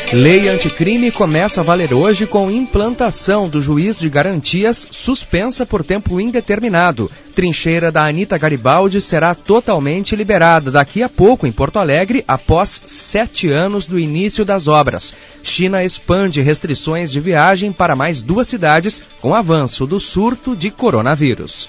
Lei anticrime começa a valer hoje com implantação do juiz de garantias suspensa por tempo indeterminado. Trincheira da Anita Garibaldi será totalmente liberada daqui a pouco em Porto Alegre, após 7 anos do início das obras. China expande restrições de viagem para mais 2 cidades com avanço do surto de coronavírus.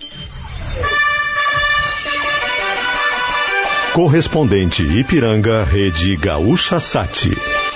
Correspondente Ipiranga, Rede Gaúcha Sati.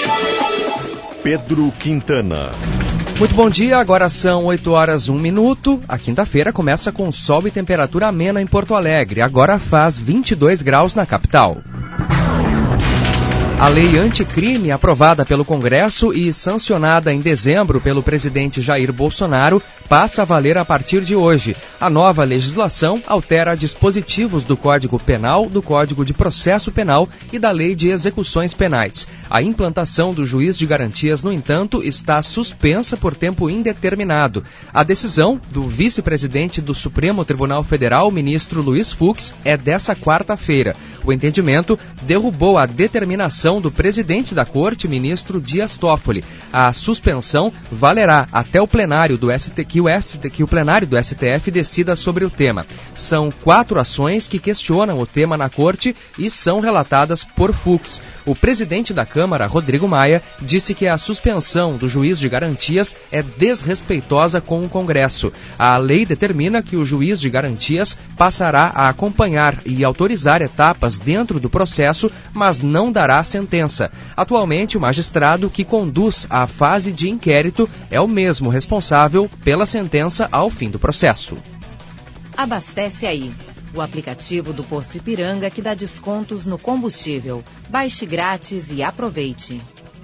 Pedro Quintana. Muito bom dia, agora são 8h01. A quinta-feira começa com sol e temperatura amena em Porto Alegre. Agora faz 22 graus na capital. A lei anticrime, aprovada pelo Congresso e sancionada em dezembro pelo presidente Jair Bolsonaro, passa a valer a partir de hoje. A nova legislação altera dispositivos do Código Penal, do Código de Processo Penal e da Lei de Execuções Penais. A implantação do juiz de garantias, no entanto, está suspensa por tempo indeterminado. A decisão do vice-presidente do Supremo Tribunal Federal, ministro Luiz Fux, é dessa quarta-feira. O entendimento derrubou a determinação do presidente da Corte, ministro Dias Toffoli. A suspensão valerá até o plenário do que o plenário do STF decida sobre o tema. São 4 ações que questionam o tema na Corte e são relatadas por Fux. O presidente da Câmara, Rodrigo Maia, disse que a suspensão do juiz de garantias é desrespeitosa com o Congresso. A lei determina que o juiz de garantias passará a acompanhar e autorizar etapas dentro do processo, mas não dará sentença. Atualmente, o magistrado que conduz a fase de inquérito é o mesmo responsável pela sentença ao fim do processo. Abastece aí. O aplicativo do Posto Ipiranga que dá descontos no combustível. Baixe grátis e aproveite.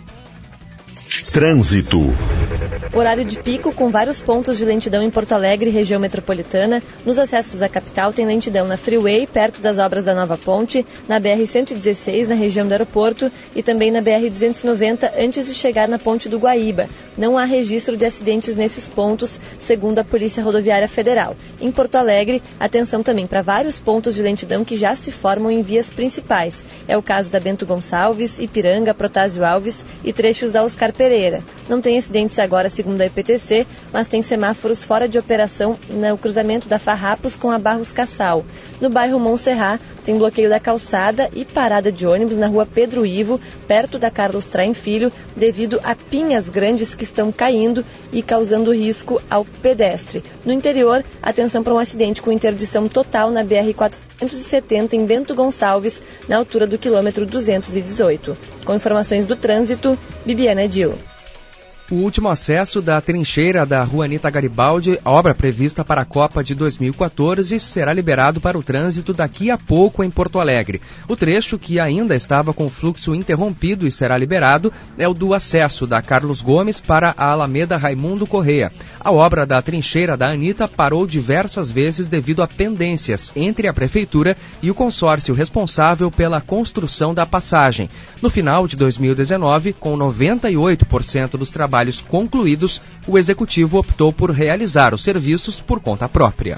Trânsito. Horário de pico com vários pontos de lentidão em Porto Alegre, região metropolitana. Nos acessos à capital tem lentidão na Freeway, perto das obras da Nova Ponte, na BR-116, na região do aeroporto, e também na BR-290, antes de chegar na Ponte do Guaíba. Não há registro de acidentes nesses pontos, segundo a Polícia Rodoviária Federal. Em Porto Alegre, atenção também para vários pontos de lentidão que já se formam em vias principais. É o caso da Bento Gonçalves, Ipiranga, Protásio Alves e trechos da Oscar Pereira. Não tem acidentes agora, segundo a EPTC, mas tem semáforos fora de operação no cruzamento da Farrapos com a Barros Cassal. No bairro Montserrat, tem bloqueio da calçada e parada de ônibus na rua Pedro Ivo, perto da Carlos Traem Filho, devido a pinhas grandes que estão caindo e causando risco ao pedestre. No interior, atenção para um acidente com interdição total na BR-470 em Bento Gonçalves, na altura do quilômetro 218. Com informações do trânsito, Bibiana Dil. O último acesso da trincheira da Rua Anita Garibaldi, obra prevista para a Copa de 2014, será liberado para o trânsito daqui a pouco em Porto Alegre. O trecho que ainda estava com fluxo interrompido e será liberado é o do acesso da Carlos Gomes para a Alameda Raimundo Corrêa. A obra da trincheira da Anita parou diversas vezes devido a pendências entre a Prefeitura e o consórcio responsável pela construção da passagem. No final de 2019, com 98% dos trabalhos concluídos, o Executivo optou por realizar os serviços por conta própria.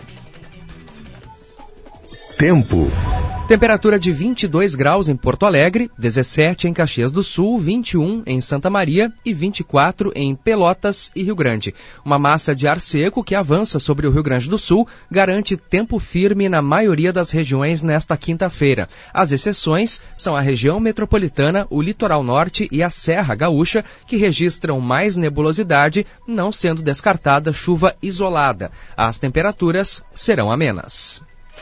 Tempo. Temperatura de 22 graus em Porto Alegre, 17 em Caxias do Sul, 21 em Santa Maria e 24 em Pelotas e Rio Grande. Uma massa de ar seco que avança sobre o Rio Grande do Sul garante tempo firme na maioria das regiões nesta quinta-feira. As exceções são a região metropolitana, o litoral norte e a Serra Gaúcha, que registram mais nebulosidade, não sendo descartada chuva isolada. As temperaturas serão amenas.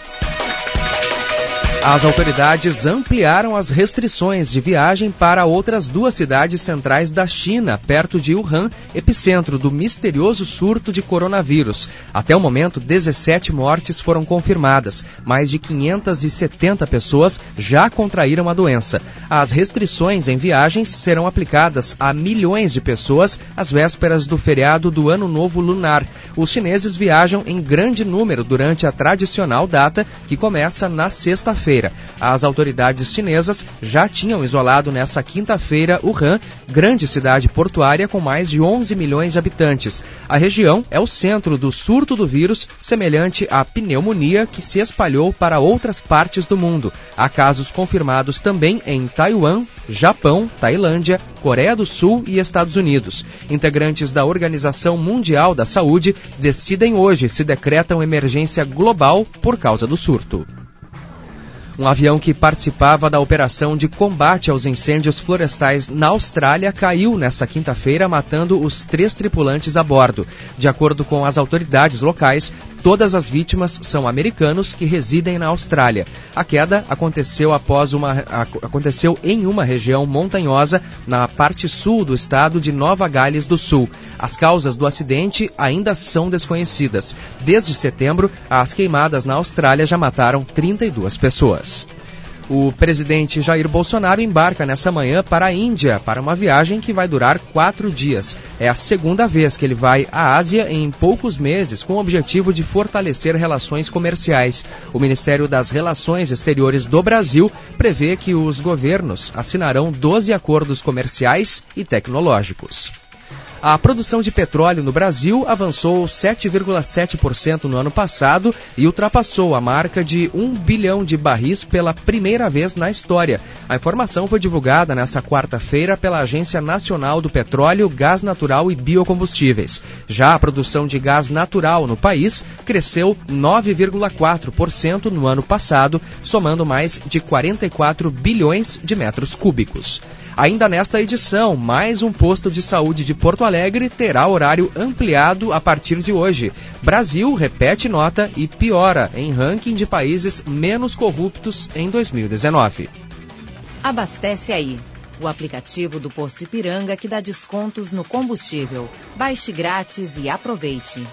As autoridades ampliaram as restrições de viagem para outras 2 cidades centrais da China, perto de Wuhan, epicentro do misterioso surto de coronavírus. Até o momento, 17 mortes foram confirmadas. Mais de 570 pessoas já contraíram a doença. As restrições em viagens serão aplicadas a milhões de pessoas às vésperas do feriado do Ano Novo Lunar. Os chineses viajam em grande número durante a tradicional data, que começa na sexta-feira. quinta-feira. As autoridades chinesas já tinham isolado nessa quinta-feira Wuhan, grande cidade portuária com mais de 11 milhões de habitantes. A região é o centro do surto do vírus, semelhante à pneumonia que se espalhou para outras partes do mundo. Há casos confirmados também em Taiwan, Japão, Tailândia, Coreia do Sul e Estados Unidos. Integrantes da Organização Mundial da Saúde decidem hoje se decretam emergência global por causa do surto. Um avião que participava da operação de combate aos incêndios florestais na Austrália caiu nesta quinta-feira, matando os 3 tripulantes a bordo. De acordo com as autoridades locais, todas as vítimas são americanos que residem na Austrália. A queda aconteceu em uma região montanhosa na parte sul do estado de Nova Gales do Sul. As causas do acidente ainda são desconhecidas. Desde setembro, as queimadas na Austrália já mataram 32 pessoas. O presidente Jair Bolsonaro embarca nessa manhã para a Índia, para uma viagem que vai durar 4 dias. É a segunda vez que ele vai à Ásia em poucos meses, com o objetivo de fortalecer relações comerciais. O Ministério das Relações Exteriores do Brasil prevê que os governos assinarão 12 acordos comerciais e tecnológicos. A produção de petróleo no Brasil avançou 7,7% no ano passado e ultrapassou a marca de 1 bilhão de barris pela primeira vez na história. A informação foi divulgada nesta quarta-feira pela Agência Nacional do Petróleo, Gás Natural e Biocombustíveis. Já a produção de gás natural no país cresceu 9,4% no ano passado, somando mais de 44 bilhões de metros cúbicos. Ainda nesta edição, mais um posto de saúde de Porto Alegre terá horário ampliado a partir de hoje. Brasil repete nota e piora em ranking de países menos corruptos em 2019. Abastece aí. O aplicativo do Posto Ipiranga que dá descontos no combustível. Baixe grátis e aproveite.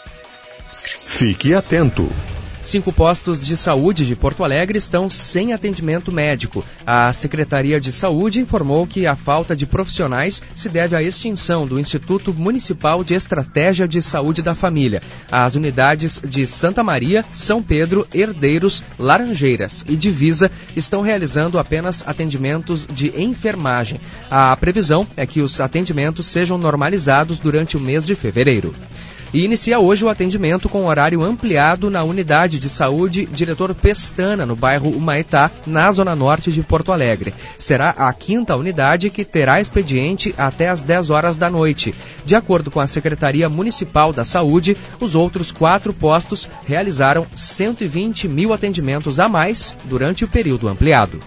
Fique atento. 5 postos de saúde de Porto Alegre estão sem atendimento médico. A Secretaria de Saúde informou que a falta de profissionais se deve à extinção do Instituto Municipal de Estratégia de Saúde da Família. As unidades de Santa Maria, São Pedro, Herdeiros, Laranjeiras e Divisa estão realizando apenas atendimentos de enfermagem. A previsão é que os atendimentos sejam normalizados durante o mês de fevereiro. E inicia hoje o atendimento com horário ampliado na unidade de saúde Diretor Pestana, no bairro Humaitá, na zona norte de Porto Alegre. Será a 5ª unidade que terá expediente até às 10 horas da noite. De acordo com a Secretaria Municipal da Saúde, os outros 4 postos realizaram 120 mil atendimentos a mais durante o período ampliado.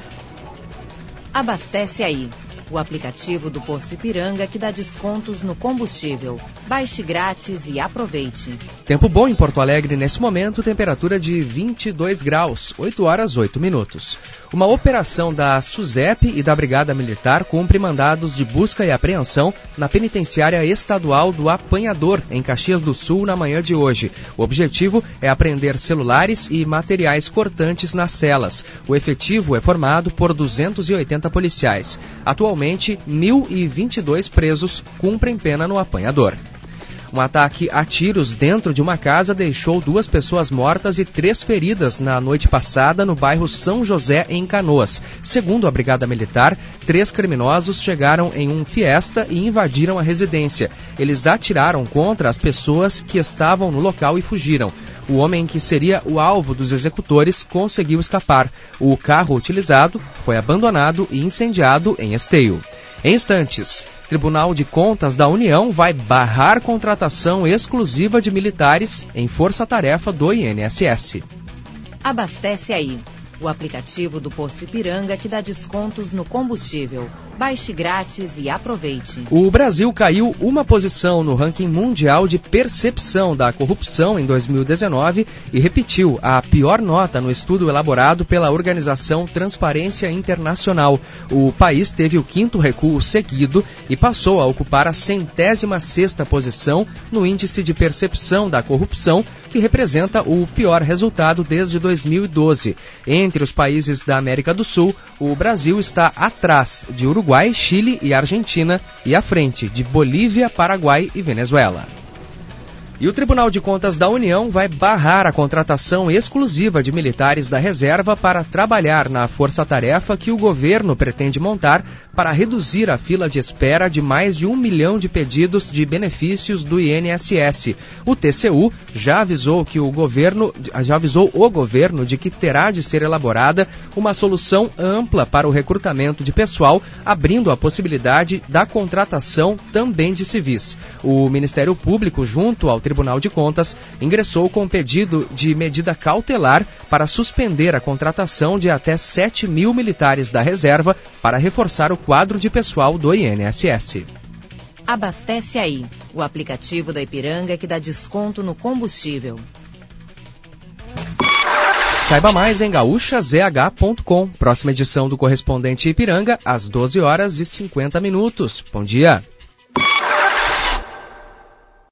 Abastece aí. O aplicativo do Posto Ipiranga que dá descontos no combustível. Baixe grátis e aproveite. Tempo bom em Porto Alegre nesse momento, temperatura de 22 graus, 8 horas 8 minutos. Uma operação da SUSEP e da Brigada Militar cumpre mandados de busca e apreensão na penitenciária estadual do Apanhador, em Caxias do Sul, na manhã de hoje. O objetivo é apreender celulares e materiais cortantes nas celas. O efetivo é formado por 280 policiais. Atualmente, 1.022 presos cumprem pena no Apanhador. Um ataque a tiros dentro de uma casa deixou 2 pessoas mortas e 3 feridas na noite passada no bairro São José, em Canoas. Segundo a Brigada Militar, 3 criminosos chegaram em um Fiesta e invadiram a residência. Eles atiraram contra as pessoas que estavam no local e fugiram. O homem que seria o alvo dos executores conseguiu escapar. O carro utilizado foi abandonado e incendiado em Esteio. Em instantes, Tribunal de Contas da União vai barrar contratação exclusiva de militares em força-tarefa do INSS. Abastece aí. O aplicativo do Posto Ipiranga que dá descontos no combustível. Baixe grátis e aproveite. O Brasil caiu uma posição no ranking mundial de percepção da corrupção em 2019 e repetiu a pior nota no estudo elaborado pela organização Transparência Internacional. O país teve o 5º recuo seguido e passou a ocupar a 106ª posição no índice de percepção da corrupção, que representa o pior resultado desde 2012. Entre os países da América do Sul, o Brasil está atrás de Uruguai, Chile e Argentina e à frente de Bolívia, Paraguai e Venezuela. E o Tribunal de Contas da União vai barrar a contratação exclusiva de militares da reserva para trabalhar na força-tarefa que o governo pretende montar para reduzir a fila de espera de mais de 1 milhão de pedidos de benefícios do INSS. O TCU já avisou o governo de que terá de ser elaborada uma solução ampla para o recrutamento de pessoal, abrindo a possibilidade da contratação também de civis. O Ministério Público, junto ao Tribunal de Contas, ingressou com pedido de medida cautelar para suspender a contratação de até 7 mil militares da reserva para reforçar o quadro de pessoal do INSS. Abastece Aí, o aplicativo da Ipiranga que dá desconto no combustível. Saiba mais em gaúchazh.com. Próxima edição do Correspondente Ipiranga, às 12h50. Bom dia.